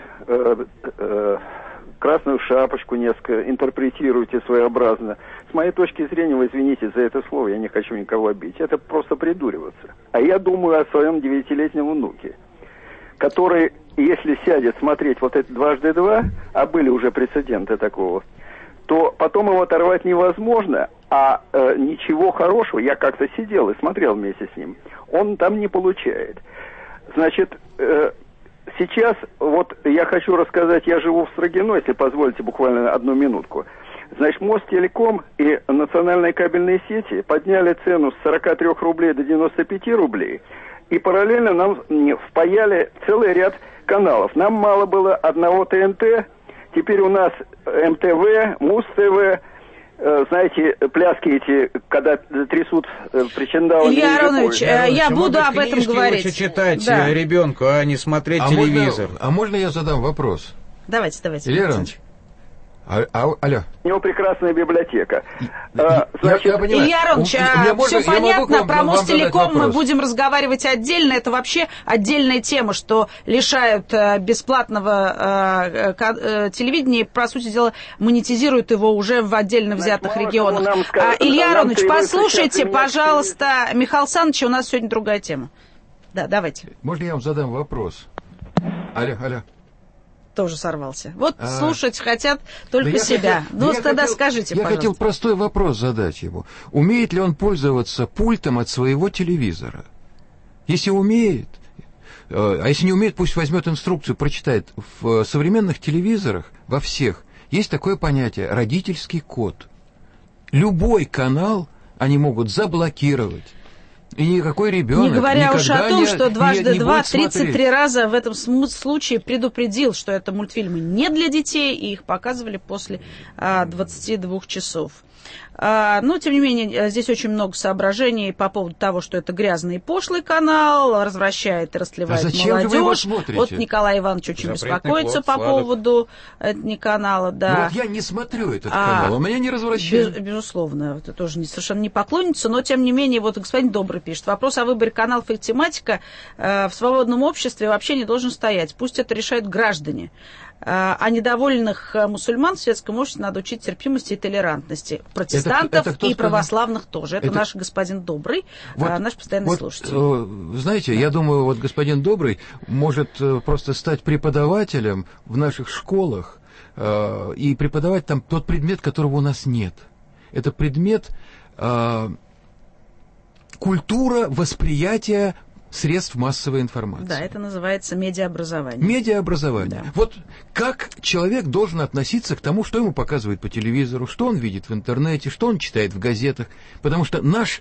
красную шапочку несколько интерпретируете своеобразно. С моей точки зрения, вы извините за это слово, я не хочу никого обидеть. Это просто придуриваться. А я думаю о своем 9-летнем внуке, который, если сядет смотреть вот это 2x2, а были уже прецеденты такого, то потом его оторвать невозможно, а ничего хорошего, я как-то сидел и смотрел вместе с ним, он там не получает. Значит, сейчас вот я хочу рассказать, я живу в Строгино, если позволите, буквально одну минутку. Значит, Мостелеком и национальные кабельные сети подняли цену с 43 рублей до 95 рублей, и параллельно нам впаяли целый ряд каналов. Нам мало было одного ТНТ, теперь у нас МТВ, Муз-ТВ, знаете, пляски эти, когда трясут причиндалы. Илья Аронович, я буду об этом говорить. Лучше читать ребенку, а не смотреть телевизор. Можно я задам вопрос? Давайте. Илья Аронович. Алло. У него прекрасная библиотека. Илья Аронович, все понятно, про Мостелеком мы будем разговаривать отдельно. Это вообще отдельная тема, что лишают бесплатного телевидения, по сути дела, монетизируют его уже в отдельно взятых регионах. Илья Аронович, послушайте, пожалуйста, Михаила Саныча, у нас сегодня другая тема. Да, давайте. Можно я вам задам вопрос? Алло. Тоже сорвался. Вот слушать хотят только себя. Скажите, пожалуйста. Я хотел простой вопрос задать ему. Умеет ли он пользоваться пультом от своего телевизора? Если умеет, а если не умеет, пусть возьмет инструкцию, прочитает. В современных телевизорах, во всех, есть такое понятие родительский код. Любой канал они могут заблокировать. И никакой ребенок не говоря уж о том, что 2x2 33 смотреть. раза в этом случае предупредил, что это мультфильмы не для детей, и их показывали после 22 часов. Но, тем не менее, здесь очень много соображений по поводу того, что это грязный и пошлый канал, развращает и растлевает молодежь. Вот Николай Иванович очень беспокоится по поводу этого канала. Да. Ну, вот я не смотрю этот канал, он меня не развращает. Безусловно, это тоже совершенно не поклонница, но, тем не менее, вот господин Добрый пишет, вопрос о выборе каналов и тематика в свободном обществе вообще не должен стоять. Пусть это решают граждане. А недовольных мусульман в светском обществе надо учить терпимости и толерантности. Протестантов это и православных тоже. Это наш господин Добрый, вот, наш постоянный слушатель. Знаете, я думаю, вот господин Добрый может просто стать преподавателем в наших школах и преподавать там тот предмет, которого у нас нет. Это предмет культура восприятия средств массовой информации. Да, это называется медиаобразование. Медиаобразование. Да. Вот как человек должен относиться к тому, что ему показывают по телевизору, что он видит в интернете, что он читает в газетах. Потому что наша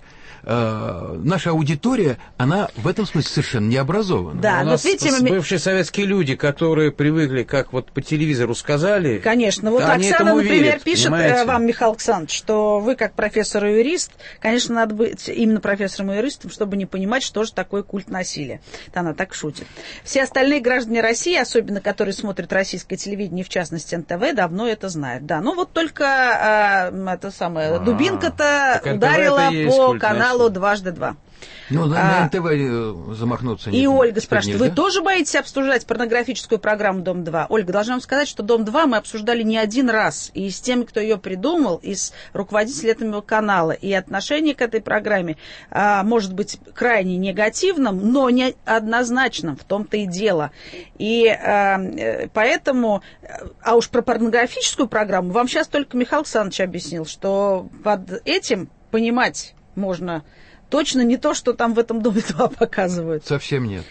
аудитория, она в этом смысле совершенно не образована. Да, у нас видите, бывшие советские люди, которые привыкли, как вот по телевизору сказали. Конечно. Вот Оксана, например, пишет вам, Михаил Александрович, что вы, как профессор и юрист, конечно, надо быть именно профессором и юристом, чтобы не понимать, что же такое культ насилия. Это она так шутит. Все остальные граждане России, особенно которые смотрят российское телевидение, в частности НТВ, давно это знают. Да, ну вот только дубинка-то ударила по каналу «Дважды два». Ну, на НТВ замахнуться не. И Ольга спрашивает, вы тоже боитесь обсуждать порнографическую программу «Дом-2»? Ольга, должна вам сказать, что «Дом-2» мы обсуждали не один раз. И с теми, кто ее придумал, и с руководителем этого канала. И отношение к этой программе может быть крайне негативным, но не однозначным. В том-то и дело. И поэтому... А уж про порнографическую программу вам сейчас только Михаил Александрович объяснил, что под этим понимать можно... Точно не то, что там в этом «Доме-2» показывают. Совсем нет.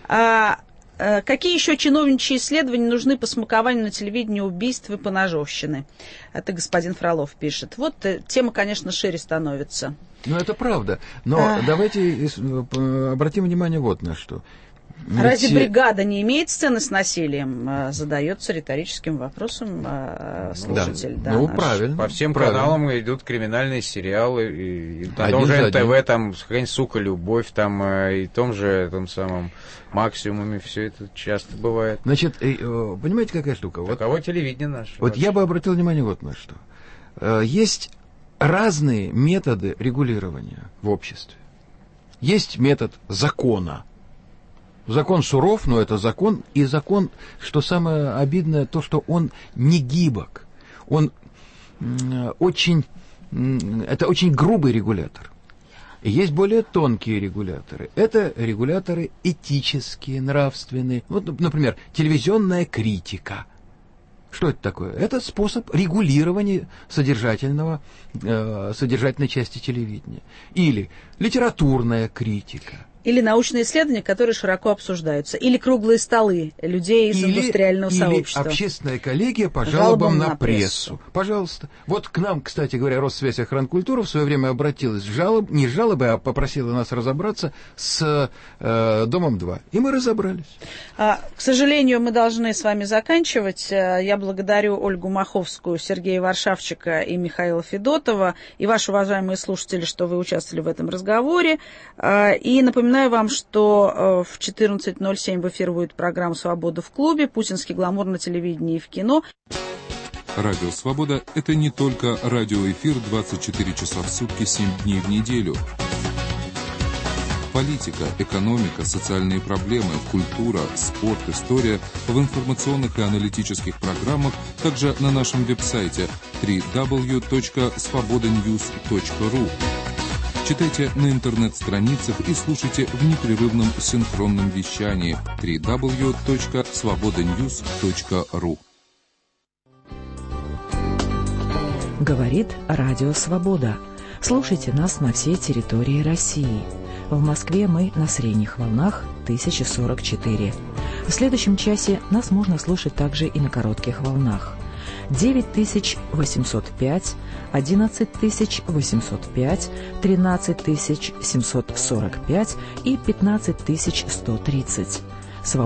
Какие еще чиновничьи исследования нужны по смакованию на телевидении убийств и поножовщины? Это господин Фролов пишет. Вот тема, конечно, шире становится. Ну, это правда. Но давайте обратим внимание вот на что. Разве бригада не имеет сцены с насилием? Задается риторическим вопросом слушатель. Да, ну, правильно. По всем каналам идут криминальные сериалы. И на том же НТВ, там, какая-нибудь «Сука, любовь», там, и том же, том самом «Максимуме» все это часто бывает. Значит, понимаете, какая штука? Таково телевидение наше. Вот я бы обратил внимание вот на что. Есть разные методы регулирования в обществе. Есть метод закона. Закон суров, но это закон. И закон, что самое обидное, то, что он не гибок. Он это очень грубый регулятор. И есть более тонкие регуляторы. Это регуляторы этические, нравственные. Вот, например, телевизионная критика. Что это такое? Это способ регулирования содержательной части телевидения. Или литературная критика. Или научные исследования, которые широко обсуждаются. Или круглые столы людей из индустриального сообщества. Или общественная коллегия по жалобам на прессу. Пожалуйста. Вот к нам, кстати говоря, Россвязь Охранкультура в свое время обратилась не с жалобой, а попросила нас разобраться с Домом-2. И мы разобрались. К сожалению, мы должны с вами заканчивать. Я благодарю Ольгу Маховскую, Сергея Варшавчика и Михаила Федотова, и ваши уважаемые слушатели, что вы участвовали в этом разговоре. И напоминаю вам, что в 14:07 в эфир будет программа «Свобода в клубе», путинский гламур на телевидении и в кино. Радио «Свобода» — это не только радиоэфир 24 часа в сутки, 7 дней в неделю. Политика, экономика, социальные проблемы, культура, спорт, история в информационных и аналитических программах, также на нашем веб-сайте www.svobodanews.ru. Читайте на интернет-страницах и слушайте в непрерывном синхронном вещании www.svobodanews.ru. Говорит Радио Свобода. Слушайте нас на всей территории России. В Москве мы на средних волнах 1044. В следующем часе нас можно слушать также и на коротких волнах. 9805, 11805, 13745 и 15130.